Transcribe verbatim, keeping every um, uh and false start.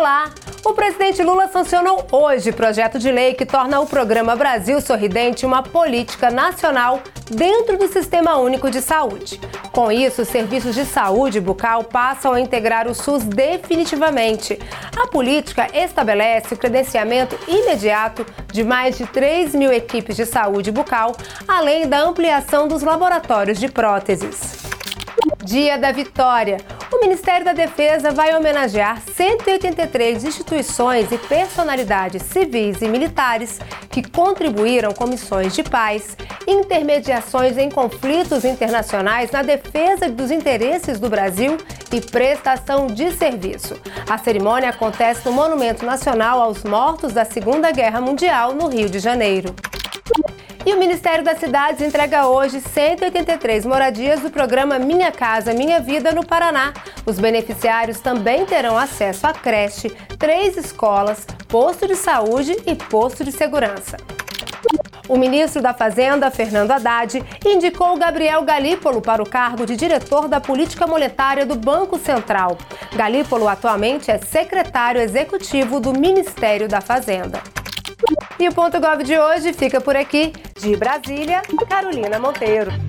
Olá! O presidente Lula sancionou hoje projeto de lei que torna o Programa Brasil Sorridente uma política nacional dentro do Sistema Único de Saúde. Com isso, os serviços de saúde bucal passam a integrar o SUS definitivamente. A política estabelece o credenciamento imediato de mais de três mil equipes de saúde bucal, além da ampliação dos laboratórios de próteses. Dia da Vitória. O Ministério da Defesa vai homenagear cento e oitenta e três instituições e personalidades civis e militares que contribuíram com missões de paz, intermediações em conflitos internacionais na defesa dos interesses do Brasil e prestação de serviço. A cerimônia acontece no Monumento Nacional aos Mortos da Segunda Guerra Mundial, no Rio de Janeiro. E o Ministério das Cidades entrega hoje cento e oitenta e três moradias do programa Minha Casa Minha Vida no Paraná. Os beneficiários também terão acesso a creche, três escolas, posto de saúde e posto de segurança. O ministro da Fazenda, Fernando Haddad, indicou Gabriel Galípolo para o cargo de diretor da política monetária do Banco Central. Galípolo atualmente é secretário executivo do Ministério da Fazenda. E o Ponto Gov de hoje fica por aqui. De Brasília, Carolina Monteiro.